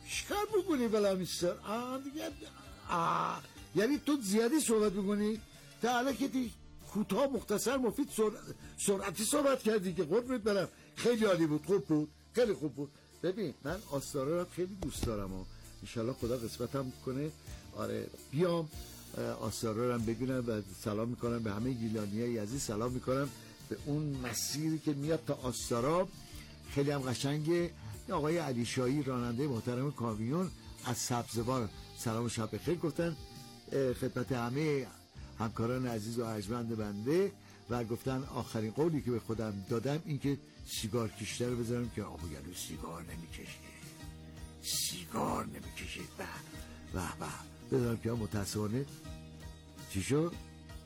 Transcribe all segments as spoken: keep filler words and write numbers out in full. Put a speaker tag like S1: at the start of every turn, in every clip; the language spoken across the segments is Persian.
S1: چیکار بکنی بلا میستر؟ آه دیگه آه یعنی تو زیادی صحبت بکنی تا حالا که دی کوتاه مختصر مفید سر... سرعتی صحبت کردی که قربونت برم. خیلی عالی بود، خوب بود، خیلی خوب بود. ببین من آستارا رو خیلی دوست دارم و انشالله خدا قسمتم کنه آره بیام آستارا رو هم ببینم و سلام میکنم به همه گیلانیای عزیز، سلام میکنم به اون مسیری که میاد تا آستارا. خیلی هم قشنگه. آقای علی شاهی راننده محترم کامیون از سبزوار سلام و شب بخیر گفتن خدمت همه همکاران عزیز و ارجمند بنده و گفتن آخرین قولی که به خودم دادم این که سیگار کشیده رو بذارم که آقا یعنی سیگار نمیکشه سیگار نمیکشه به به به بذارم که متاسفانه چی شد؟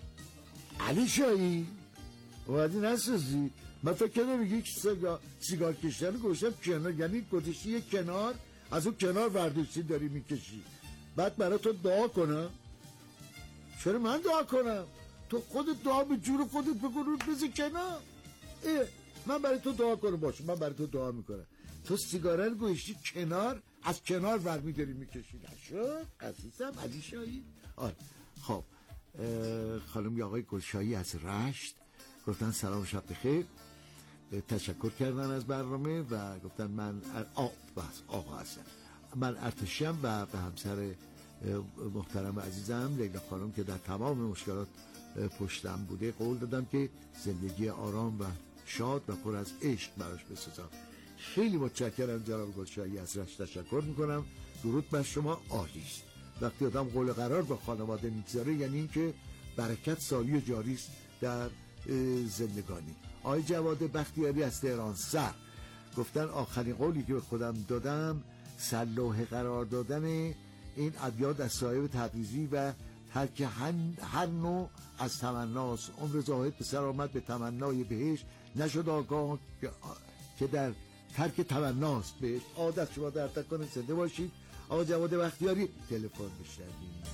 S1: علی شاهی اومدی نسازی؟ من فکر کنم میگی سیگار سیگار کشیدن رو گوشم کنار، یعنی گذاشتی یک کنار از اون کنار ورداشتی داری میکشی. بعد برای تو دعا کنم؟ چرا من دعا کنم؟ تو خودت دعا به جور خودت بکن رو بذار کنار. اه من برای تو دعا کنم باشه، من برای تو دعا میکنم. تو سیگاره رو گوشتی کنار از کنار ور میداری میکشی. نشد عزیزم علی شاهی. آره خب خانم آقای گلشاهی از رشت گفتن سلام شب بخیر، تشکر کردن از برنامه و گفتن من آقا بس آقا هستم، من ارتشیم و به همسر محترم عزیزم لیلا خانم که در تمام مشکلات پشتم بوده قول دادم که زندگی آرام و شاد و پر از عشق براش بسازم. خیلی متشکرم جناب گلشاهی از رشت، تشکر میکنم. درود بر شما، عالی است. وقتی آدم قول قرار با خانواده میگذاره یعنی این که برکت سالی و جاری است در زندگانی. آقای جواد بختیاری از تهران سر گفتن آخرین قولی که به خودم دادم سلوحه قرار دادن این ابیات از صاحب تبریزی و ترک هر نوع از تمناست. عمر زاهد به سر آمد به تمنای بهش، نشد آگاه که در ترک تمناست بهش. عادت شما در تکان زنده باشید. آقا جواد بختیاری تلفن بشنوید.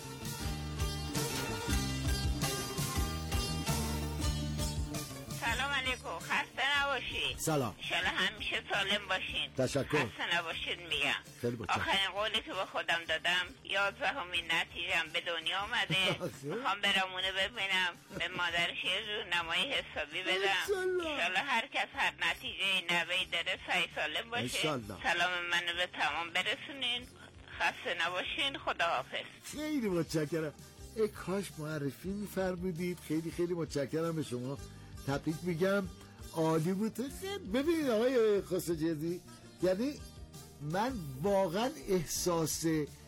S2: سلام علیکم، خسته نباشید.
S1: سلام.
S2: انشالله همیشه سالم باشین.
S1: تشکر.
S2: خسته نباشید میگم.
S1: خیلی متشکرم.
S2: آخرین قولی که به خودم دادم یازدهمین نتیجه‌ام به دنیا آمده. میخوام برامونه ببینم به مادرش یه جور نمایی حسابی بدم. انشالله هر کس هر نتیجه نوی داره سعی سالم باشه. سلام منو به تمام برسونین. خسته نباشین. خداحافظ.
S1: خیلی متشکرم. ای کاش معرفی می‌فرمودید. خیلی خیلی متشکرم به شما. تبریک میگم، عالی بود. ببینید آقای خسروجردی، یعنی من واقعا احساس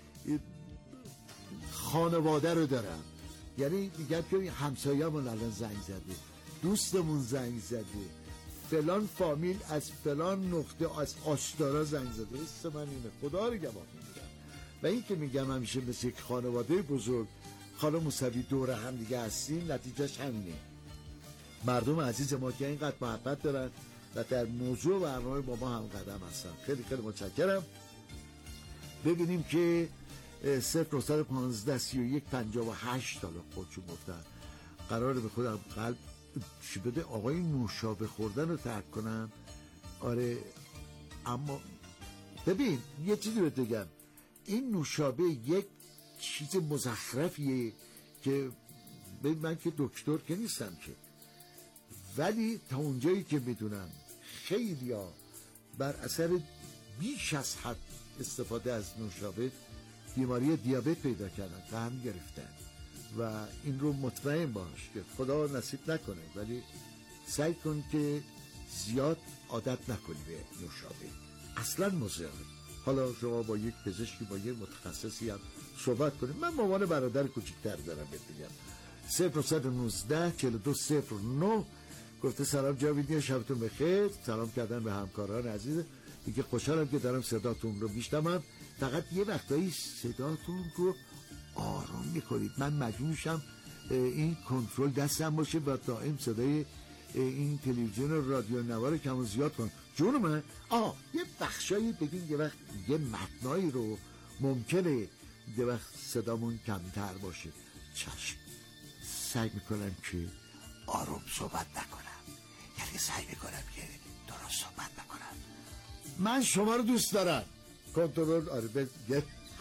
S1: خانواده رو دارم. یعنی میگم که همسایه‌مون الان زنگ زده، دوستمون زنگ زده، فلان فامیل از فلان نقطه از آشتارا زنگ زده. حس من اینه، خدا رو گواه میگم. و این که میگم همیشه مثل یک خانواده بزرگ خانم موسوی دور هم دیگه هستیم، نتیجهش همینه. مردم عزیز ما که اینقدر محبت دارن و در موضوع برنامه با ما هم قدم هستن. خیلی خیلی متشکرم. ببینیم که صفر نهصد و پانزده سی و یک پنجاه و هشت تا خودشون گفتن قراره به خودم قلب چی بده آقای نوشابه خوردن رو ترک کنم. آره اما ببین یه چیزی رو بگم، این نوشابه یک چیز مزخرفیه که ببین من که دکتر که نیستم که، ولی تا اونجایی که میدونم خیلی ها بر اثر بیش از حد استفاده از نوشابه بیماری دیابت پیدا کردن، قند گرفتن و این رو مطمئن باش که خدا نصیب نکنه، ولی سعی کن که زیاد عادت نکنی به نوشابه، اصلا مضره. حالا شما با یک پزشکی با یک متخصصی هم صحبت کنید. من مامان برادر کوچیک‌تر دارم بگم. صفر نه یک نه چهار دو صفر نه گفته سلام جاویدی، شبتون بخیر. سلام کردن به همکاران عزیز دیگه. خوشحالم که دارم صداتون رو میشنوم. فقط یه وقتایی صداتون رو آروم میکنید، من مجبور میشم این کنترل دستم باشه و دائم صدای این تلویزیون و رادیو نوار کم و زیاد کنم. جون من آه یه بخشایی ببین یه وقت یه متنایی رو ممکنه یه وقت صدامون کمتر باشه. چشم سعی میکنم که آروم صحبت نکنم، یعنی سعی میکنم که درست صحبت نکنم. من شما رو دوست دارم. کنترل. آره بگه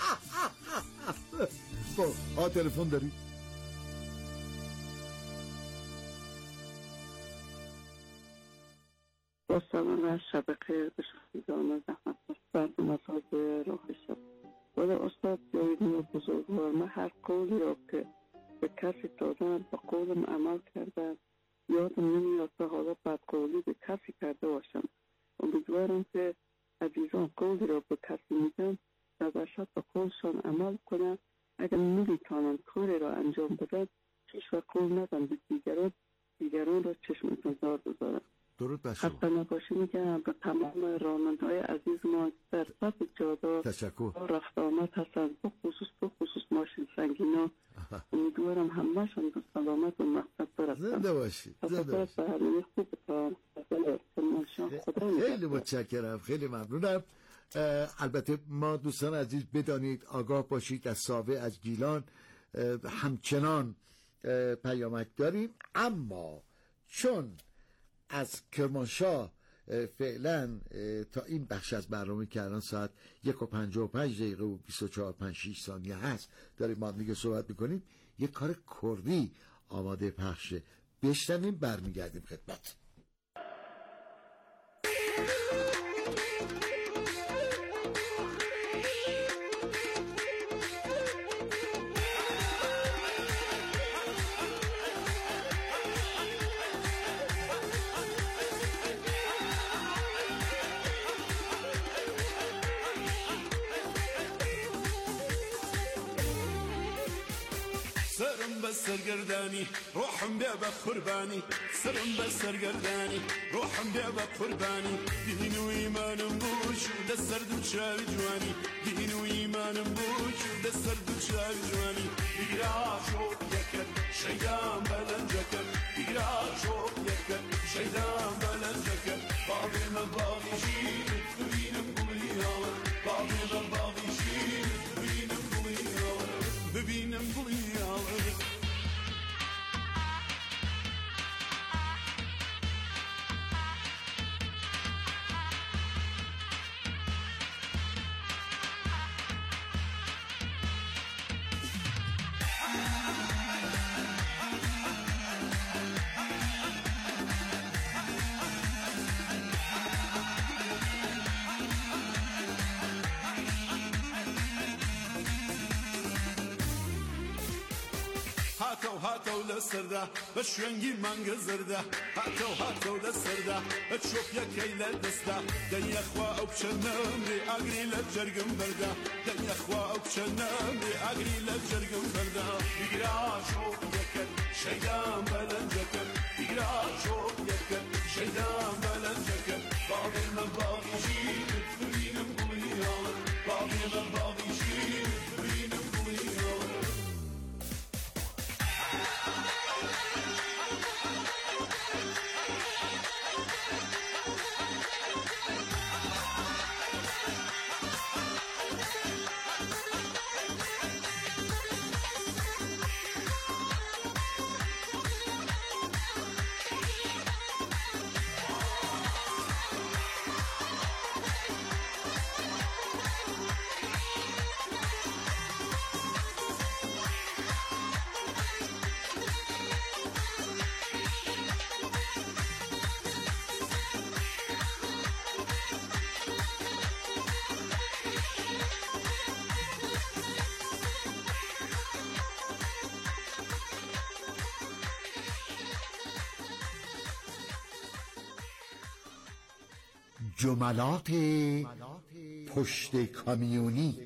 S1: ها تلفن داری؟
S3: با سلام از شبکه بشکیدان زحمت بستن مساعد راه شد. ولی استاد جایدون بزرگوار، من هر قولی را که به کسی دادن به قولم عمل کردن، یادم نمیاد تا حالا بد قولی به کسی کرده باشم. امیدوارم که عزیزان قولی را به کسی میدن نظرشت به قولشان عمل کنن. اگر نمیتونن کاری را انجام بدن هیچ وقت قول ندن به دیگران دیگران را چشم انتظار بذارن.
S1: درود بر شما.
S3: خسته نباشی میگم به تمام راننده‌های عزیز ما در صد جادا
S1: تشکر
S3: رفت آمد هستن، به خصوص به خصوص ماشین سنگینا. امیدوارم همه‌شان به سلامت و مقصد برسن.
S1: زنده باشی. زنده باشی.
S3: برنامه خوبتان.
S1: خیلی متشکرم، خیلی ممنونم. البته ما دوستان عزیز بدانید، آگاه باشید، از ساوه از گیلان همچنان پیامک داریم، اما چون از کرمانشاه فعلا تا این بخش از برنامه که الان ساعت یک و پنجاه و پنج دقیقه و بیست و چهار پنج شیش ثانیه هست داریم ما دیگه صحبت میکنیم، یک کار کردی آماده پخشه. بشنویم برمیگردیم خدمت.
S4: سرگردانی روحم بیا به قربانی، سرم به سرگردانی روحم بیا به قربانی. دین و ایمانم بوش دست سر دو چاوی جوانی، دین و ایمانم بوش دست سر دو چاوی جوانی. بگرا شوق یکر شیدان بلند جکر، بگرا شوق یکر شیدان بلند جکر. باقی من باقی شیر ببینم گولی آور، باقی من باقی شیر ببینم گولی آور، ببینم گولی آور. هاتو هاتو لسرده بشونگی منگ زرده، هاتو هاتو لسرده تشوف يا كيلا دسته. دنيا اخوا او بشنامري اقري لجرقم برده، دنيا اخوا او بشنامري اقري لجرقم برده. بقرا شوق يكر شيدان بلن جكر، بقرا شوق يكر شيدان بلن جكر. باقي من باقي شيء تبينم قولي يالر، باقي من باقي شيء تبينم قولي يالر.
S1: جملات پشت کامیونی.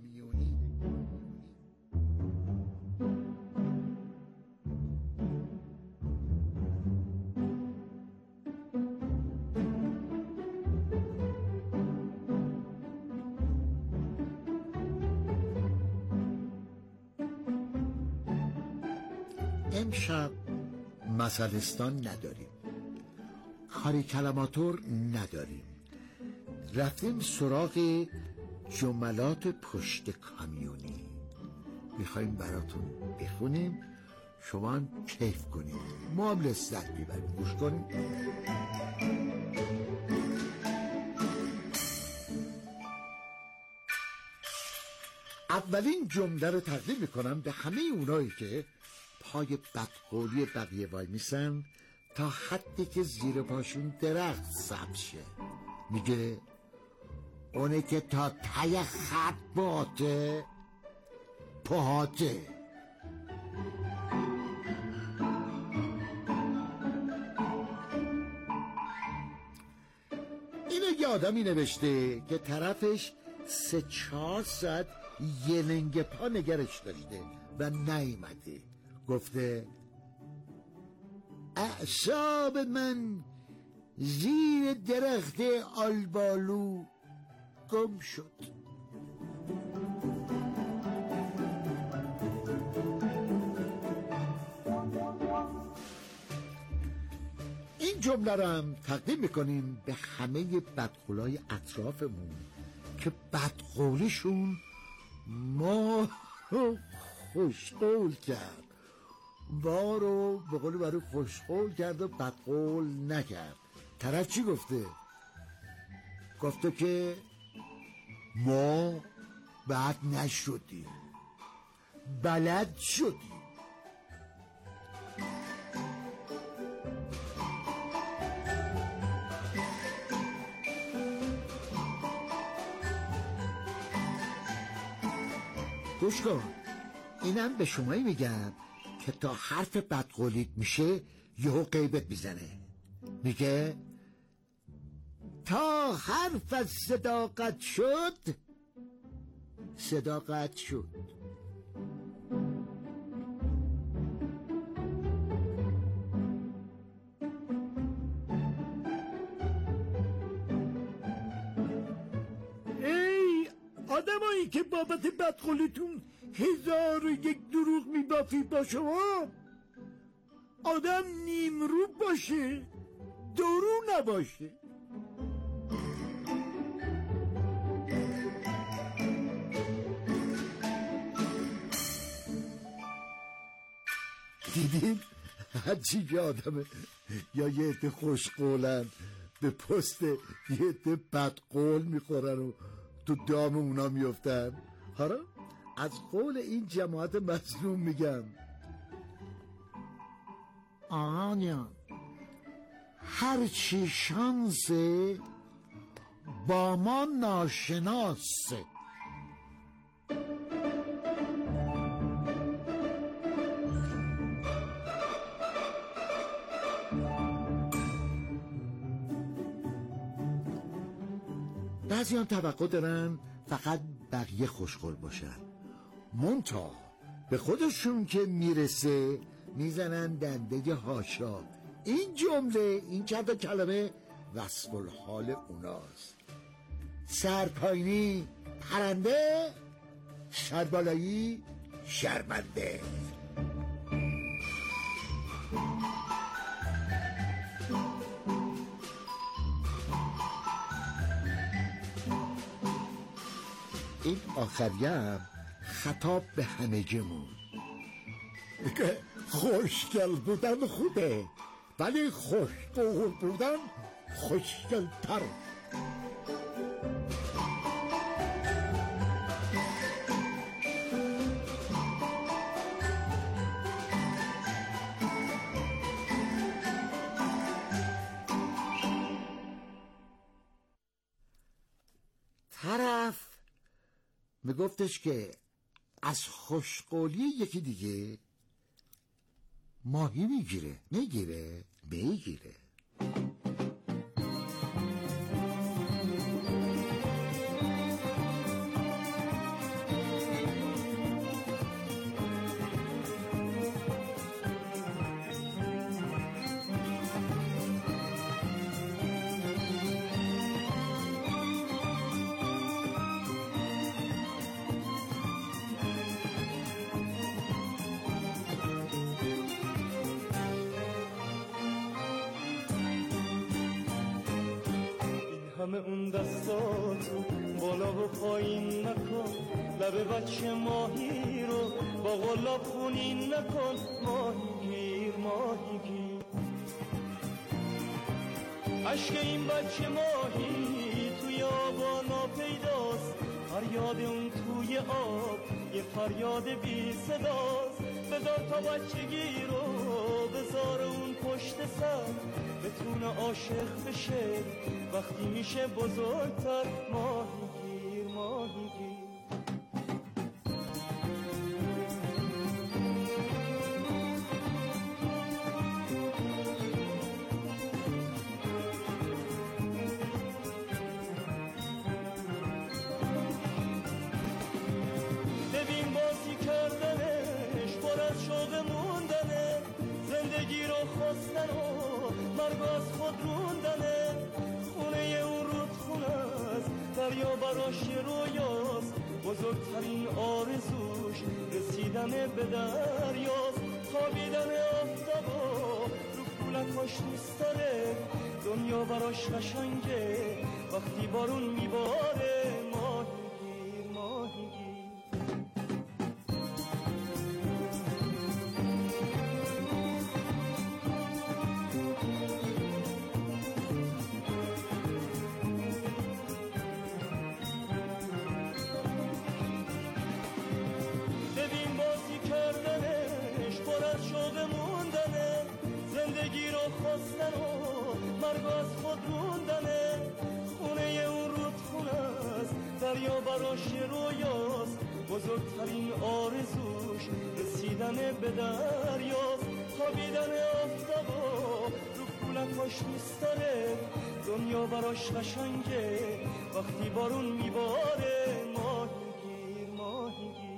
S1: امشب مسئله‌ستان نداریم، کاری کلماتور نداریم، رفتیم سراغ جملات پشت کامیونی. میخواییم براتون بخونیم، شما هم کیف کنید، ما هم لذت میبریم. گوش کنید. اولین جمله رو تقدیم میکنم به همه اونایی که پای بدقولی بقیه وای میسن تا حدی که زیر پاشون درخت سبز شه. میگه اونه که تا ته خط باته پاهاته. اینو یه آدمی نوشته که طرفش سه چهار ساعت یه لنگ پا نگرش داشته و نیومده. گفته اعصاب من زیر درخت آلبالو گم شد. این جمله رو هم تقدیم میکنیم به همه بدقولای اطرافمون که بدقولیشون ما رو خوشقول کرد، ما رو به قول برای خوشقول کرد و بدقول نکرد. طرف چی گفته؟ گفته که ما بد نشدیم، بلد شدیم. گوش کن، اینم به شمایی میگم که تا حرف بدقولیت میشه یهو غیبت میزنه. میگه تا حرف از صداقت شد صداقت شد. ای آدمایی که بابت بدقولیتون هزار و یک دروغ میبافی با شما، آدم نیمرو باشه درو نباشه. دیدین هرچی که آدمه یا یه عده خوشقولن به پست یه عده بدقول میخورن و تو دام اونا میفتن. حالا از قول این جماعت مظلوم میگم آنیا هرچی شانسه با ما ناشناسه. بعضی هم توقع دارن فقط بقیه خوشقول باشن، منتها به خودشون که میرسه میزنن دنده هاشا. این جمله، این چند تا کلمه وصف الحال اوناست. سرپایینی پرنده، سربالایی شرمنده. این آخریه هم خطاب به همگیمون. خوشگل بودن خوبه ولی خوشقول بودن خوشگل تر. طرف میگفتش که از خوشقولی یکی دیگه ماهی میگیره. میگیره؟ میگیره.
S5: همه اون دستاتو بالا و پایین نکن، لب بچه ماهی رو با غلاب خونین نکن. ماهی گیر ماهی گیر، عشق این بچه ماهی توی آبانا پیداست، فریاد اون توی آب یه فریاد بی صداست. بذار تا بچگی رو بذار اون پشت سر بتونه عاشق بشه وقتی میشه بزرگتر. ماهیگیر ماهیگیر دریا براش رویاست، بزرگترین آرزوش رسیدن به دریاست. خوابیدن آفتابا رو کولکاش دوست داره، دنیا براش قشنگه وقتی بارون میباره. ماهیگیر ماهیگیر دریا براش رویاست، بزرگترین آرزوش رسیدن به دریاست. خوابیدن آفتابا رو کولکاش دوست داره، دنیا براش قشنگه وقتی بارون میباره. ماهیگیر ماهیگیر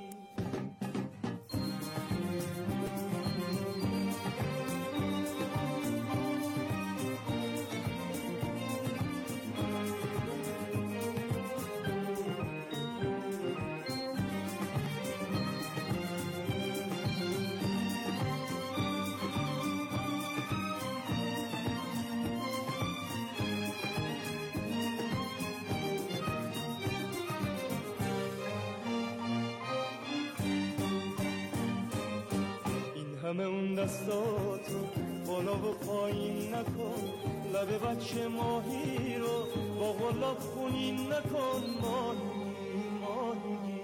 S5: همه اون دستاتو بالا و پایین نکن، لب بچه ماهی رو با غلاب خونین نکن. ماهی ماهی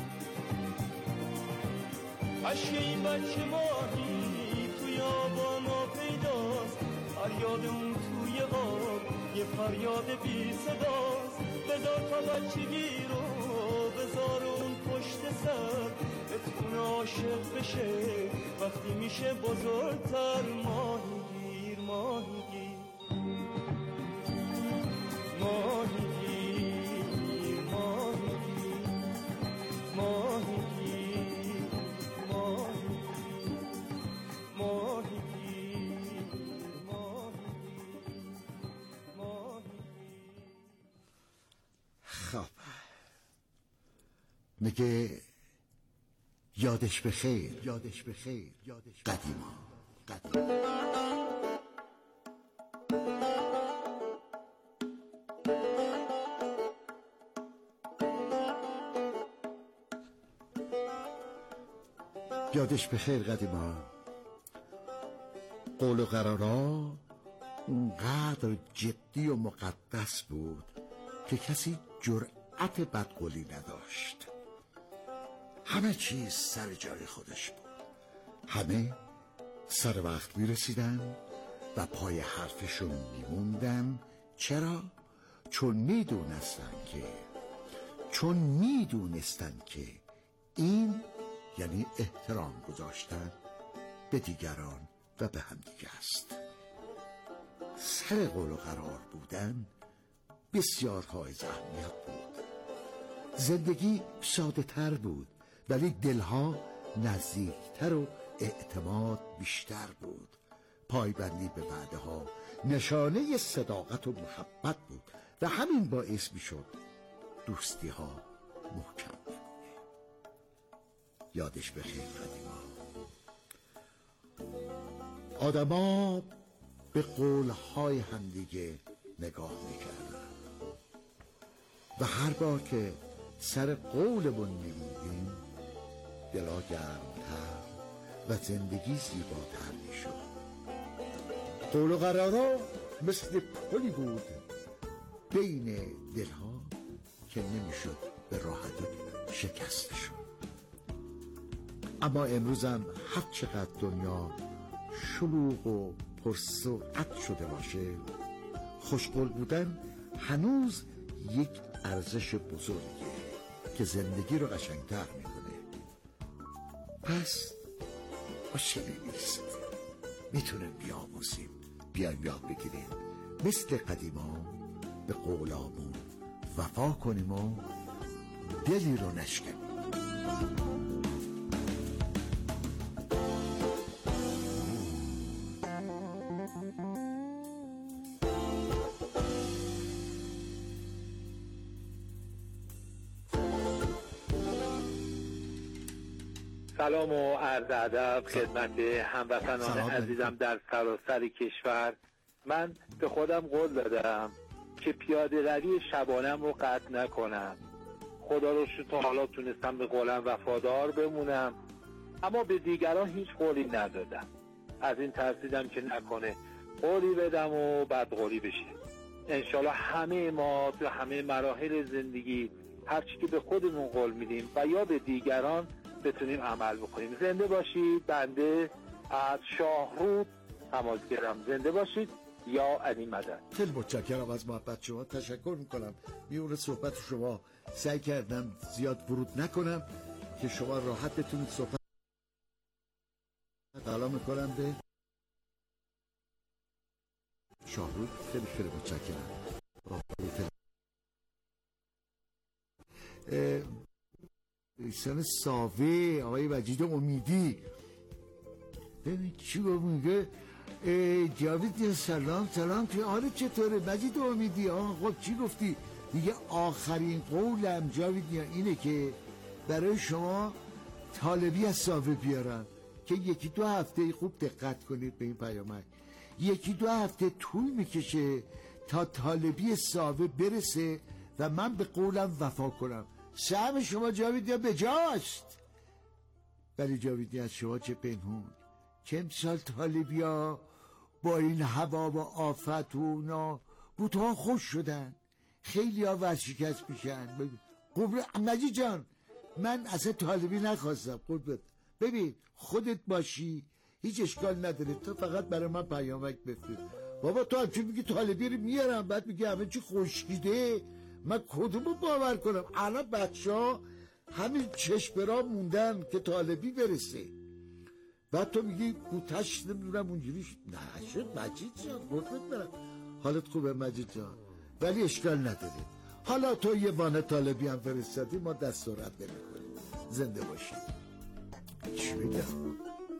S5: عشق این بچه ماهی توی آبانا پیداست، فریاد اون توی آب یه فریاد بی صداست. بذار تا بچگی رو بذار اون پشت سر بتونه عاشق بشه وقتی میشه بزرگتر. ماهیگیر ماهیگیر ماهیگیر ماهیگیر ماهیگیر ماهیگیر ماهیگیر ماهیگیر.
S1: خب میگه یادش بخیر یادش بخیر یادش قدیما قدیما یادش بخیر قدیما. قول و قرارا اونقدر جدی و مقدس بود که کسی جرأت بدقولی نداشت. همه چیز سر جای خودش بود، همه سر وقت میرسیدن و پای حرفشون میموندن. چرا؟ چون میدونستن که چون میدونستن که این یعنی احترام گذاشتن به دیگران و به همدیگه است. سر قول و قرار بودن بسیار حائز اهمیت بود. زندگی ساده تر بود ولی دلها نزدیکتر و اعتماد بیشتر بود. پایبندی به وعده ها نشانه صداقت و محبت بود و همین باعث می شد دوستی ها محکم بمونه. یادش بخیر قدیما. آدما به قولهای همدیگه نگاه میکردن و هر بار که سر قولمون میبودیم دلا گرمتر و زندگی زیباتر میشد. قول و قرارا مثل پلی بود بین دلها که نمیشد به راحتی شکستشون. اما امروزم هر چقدر دنیا شلوغ و پرسرعت شده باشه، خوشقول بودن هنوز یک ارزش بزرگه که زندگی رو قشنگتر میکنه. پس مشکلی نیست، میتونیم بیاموزیم، بیایم یاد بگیریم، مثل قدیما به قولامون وفا کنیم و دلی رو نشکنیم.
S6: سلام و عرض ادب خدمت هموطنان عزیزم در سراسر کشور. من به خودم قول دادم که پیاده روی شبانم رو قطع نکنم. خدا رو شکر تا حالا تونستم به قولم وفادار بمونم، اما به دیگران هیچ قولی ندادم. از این ترسیدم که نکنه قولی بدم و بعد قولی بشه. انشالله همه ما تو همه مراحل زندگی هرچی که به خودمون قول میدیم و یا به دیگران بتونیم عمل بکنیم. زنده باشید. بنده از شاهرود تماسگرم. زنده باشید. یا علی مدد.
S1: خیلی متشکرم از محبت شما، تشکر میکنم. میونه صحبت شما سعی کردم زیاد ورود نکنم که شما راحت بتونید صحبت. سلام میکنم به شاهرود. خیلی خیلی متشکرم. ایسان ساوه آقای مجید امیدی ببین چی گفت، میگه جاوید یا سلام سلام که حالا چطوره مجید امیدی؟ آه خب چی گفتی؟ دیگه آخرین قولم جاوید یا اینه که برای شما طالبی از ساوه بیارم که یکی دو هفته خوب دقت کنید به این پیامک، یکی دو هفته طول میکشه تا طالبی ساوه برسه و من به قولم وفا کنم. سهم شما جاویدی بجاست، ولی جاویدی از شما چه پنهون که امسال طالبیا با این هوا و آفت و اونا بوتها خوش شدن، خیلی ها ورشکست میشن. قبر مجید جان من اصلا طالبی نخواستم قربت، ببین خودت باشی هیچ اشکال نداره، تو فقط برای من پیامک بفرست. بابا تو همچون میگی طالبی رو میارم بعد میگی همه چی خشکیده، من کدومو باور کنم؟ الان بچه ها همین چشم موندن که طالبی برسه، بعد تو میگی بوتش نمیدونم اونجوری نه شد. مجید جان قربت برم، حالت خوبه مجید جان، ولی اشکال نداره. حالا تو یه وانه طالبی هم فرستادی، ما دست و رد نمی‌کنیم. زنده باشی. چی بگم؟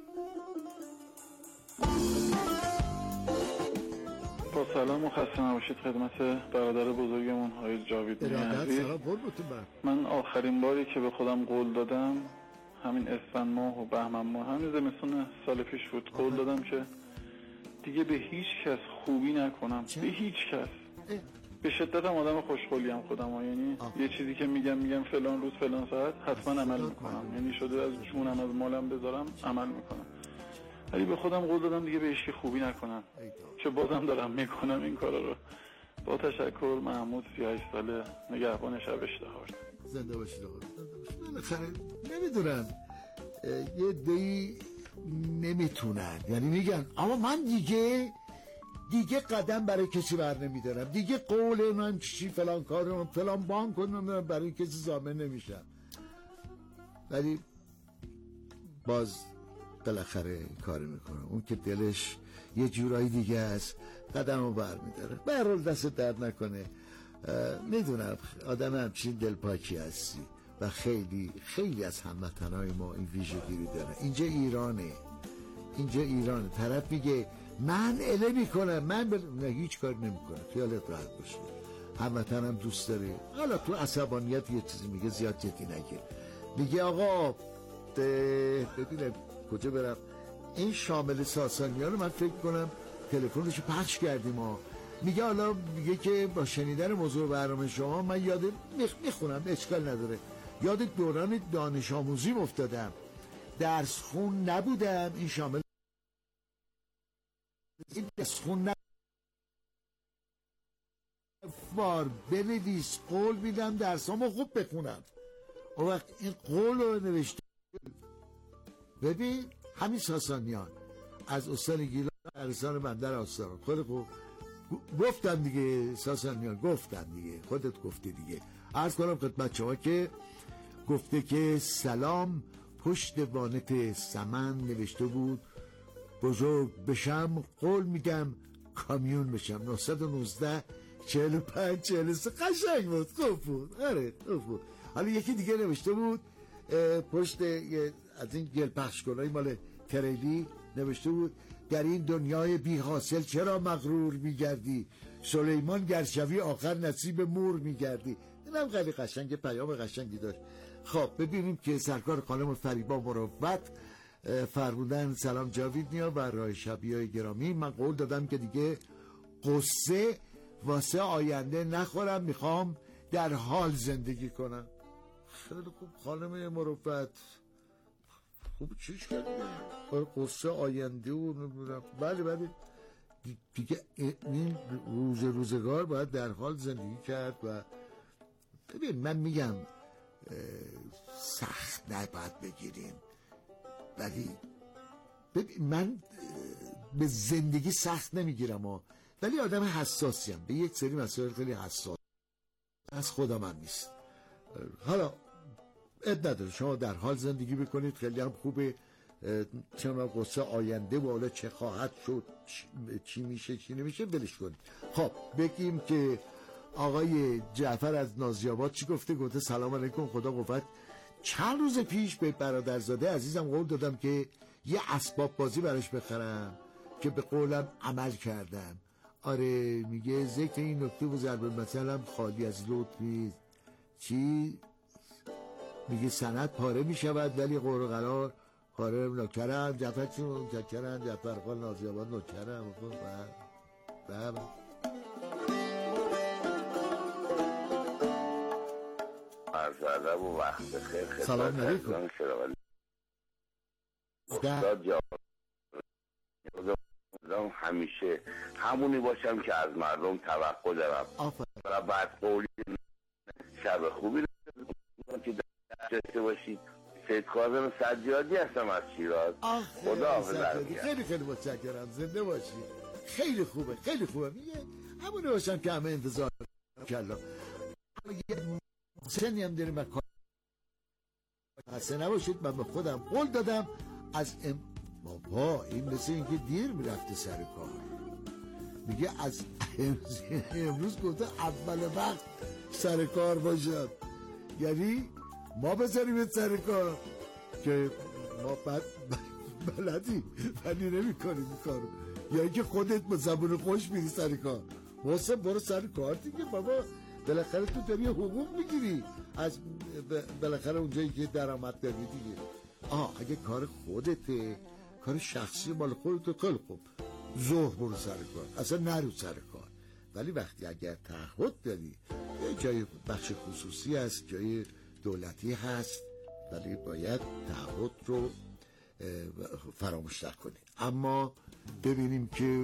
S7: با سلام و خسته نباشید خدمت برادر بزرگمون های جاوید عزیز. من آخرین باری که به خودم قول دادم همین اسفند ماه و بهمن ماه همین زمستون سال پیش بود، قول دادم که دیگه به هیچ کس خوبی نکنم. چه؟ به هیچ کس. اه. به شدت هم آدم خوشقولی خودم ها. یعنی آه. یه چیزی که میگم میگم فلان روز فلان ساعت حتما عمل میکنم. یعنی شده از جونم از مالم بذارم عمل میکنم، ولی به خودم قول دادم دیگه به هیچ خوبی نکنم، که بازم دارم میکنم این کارا رو. با تشکر. محمود سی و هشت ساله، نگهبان شب اشتهار.
S1: زنده باشید آقا. بالاخره نمیدونم یه دی نمیتونن، یعنی میگن اما من دیگه دیگه قدم برای کسی بر نمیدارم، دیگه قول من چی فلان کارم فلان بانک کنم برای کسی ضامن نمیشم، ولی باز بالاخره کاری میکنم. اون که دلش یه جورایی دیگه است قدم رو بر میداره. به هر حال دست درد نکنه. میدونم آدم همچین دلپاکی هستی و خیلی خیلی از هموطنای ما این ویژگی رو داره. اینجا ایرانه، اینجا ایرانه. طرف میگه من اله میکنم، من بل... نه هیچ کار نمیکنم، خیالت راحت باشه. هموطنم دوست داره. حالا تو عصبانیت یه چیزی میگه زیاد جدی نگیر، میگه آقا ببینم کجا برم. این شامل ساسانی ها رو من فکر کنم تلفنشو پخش کردیم ها. میگه حالا میگه که با شنیدن موضوع برنامه شما من یاد میخونم، اشکال نداره، یاد دوران دانش آموزی افتادم، درس خون نبودم. این شامل این درس خون نبودم بار بنویس قول میدم درسامو خوب بخونم. اون وقت این قول رو نوشته. ببین همین ساسانیان از استان گیلان عرستان بندر آستان. خیلی خوب گفتم دیگه ساسانیان، گفتم دیگه، خودت گفتی دیگه. عرض کنم خدمت شما که گفته که سلام، پشت وانت سمن نوشته بود بزرگ بشم قول میدم کامیون بشم. نهصد و نوزده چهل و پنج چهل و سه. قشنگ بود، خوب بود. آره خوب بود. حالا یکی دیگه نوشته بود پشت از این گل پخش کنای مال تریلی نوشته بود در این دنیای بی حاصل چرا مغرور میگردی، سلیمان گرشوی آخر نصیب مور میگردی. اینم خیلی قشنگ، پیام قشنگی داشت. خب ببینیم که سرکار خانم فریبا مروت فرمودن سلام جاوید نیا و رای شبی های گرامی، من قول دادم که دیگه قصه واسه آینده نخورم، میخوام در حال زندگی کنم. خیلی خوب خانم مروت، خوب چیش کردی؟ قصه آینده و نمیدونم. بله بله دیگه این روز روزگار باید در حال زندگی کرد. و ببین من میگم سخت نباید بگیریم، ولی ببین من به زندگی سخت نمیگیرم، ولی آدم حساسیم به یک سری مسائل، خیلی حساس. از خودم هم نیست. حالا اد نداره شما در حال زندگی بکنید، خیلی هم خوبه. چون قصه آینده و حالا چه خواهد شد، چی میشه چی نمیشه بلش کنید. خب بگیم که آقای جعفر از نازیاباد چی گفته؟ گفته سلام علیکم، خدا قوت. چند روز پیش به برادرزاده عزیزم قول دادم که یه اسباب بازی براش بخرم که به قولم عمل کردم. آره میگه ذکر این نکته و ضرب المثل هم خالی از لطف نیست. چی؟ میگه سند پاره میشود ولی قرار قرار پاره نکرم. جعفر چون نکرم جعفر خال نازیاباد نکرم. بابا
S8: عرض و وقت خیر.
S1: سلام علیکم.
S8: استاد جان همیشه همونی باشم که از مردم توقع دارم و بعد قولی شب خوبی که داشته باشید. سید کاظم سجادی هستم از شیراز. خدا حافظ.
S1: خیلی خیلی متشکرم، زنده باشید. خیلی خوبه خیلی خوبه. میگه همونی باشم که همه انتظار کلا. سنی هم داریم و کار حسه نباشید. من به خودم قول دادم از ام... بابا این مثل این که دیر میرفته سر کار. میگه از امروز, امروز گفته اول وقت سر کار باشد، یعنی ما بذاریم سر کار که ما بد بلدی ولی نمی کنیم این کارو، یا اینکه خودت با زبون خوش میری سر کار. واسه برو سر کار دیگه بابا، بالاخره تو داری حقوق میگیری از بالاخره اونجایی که درآمد داری دیگه. آه اگه کار خودته، کار شخصی مال خودت، خیلی خوب ظهر برو سر کار، اصلا نرو سر کار. ولی وقتی اگر تعهد داری، یه جای بخش خصوصی هست، جای دولتی هست، ولی باید تعهد رو فراموش نکنی. اما ببینیم که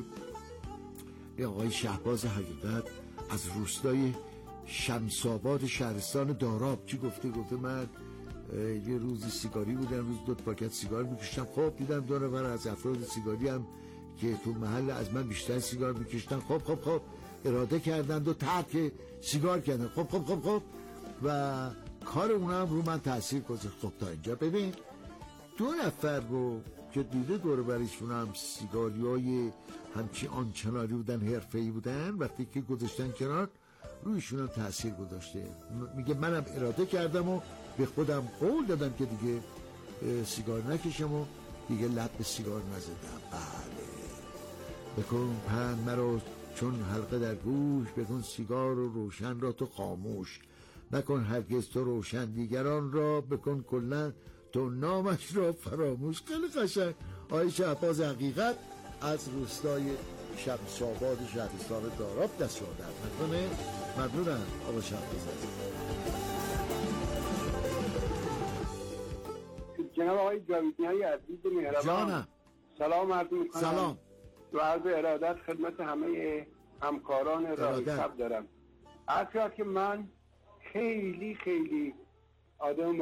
S1: یه آقای شهباز حقیقت از روستای شمس‌آباد شهرستان داراب چی گفته؟ گفته من یه روزی سیگاری بودم، روز دو پاکت سیگار میکشتم، خب دیدم دو نفر از افراد سیگاری هم که تو محل از من بیشتر سیگار میکشتن، خب خب خب اراده کردند و ترک سیگار کردن، خب خب خب خب و کار اونا هم رو من تاثیر گذاشت. خب تا اینجا ببین دو نفر رو که دیده دور برشون هم سیگاری های همچی آنچنانی بودن، حرفه‌ای بودن، وقتی که گذاشتن کنار رویشون هم تاثیر گذاشته. میگه منم اراده کردم و به خودم قول دادم که دیگه سیگار نکشم و دیگه لب به سیگار نزدم. بله بکن پند مرا چون حلقه در گوش، بکن سیگار و روشن را تو خاموش، بکن هرگز تو روشن دیگران را، بکن کلن تو نامش را فراموش. خیلی قشنگ. آقای شهباز حقیقت از روستای شمس‌آباد شهرستان داراب دست شده نکنه. ممنونم آقای شهباز.
S9: جناب آقای جاویدنیای عزیز مهربان،
S1: جانم
S9: سلام عرض می‌کنم.
S1: سلام
S9: و عرض ارادت خدمت همه همکاران رادیو شب دارم. اصلا که من خیلی خیلی آدم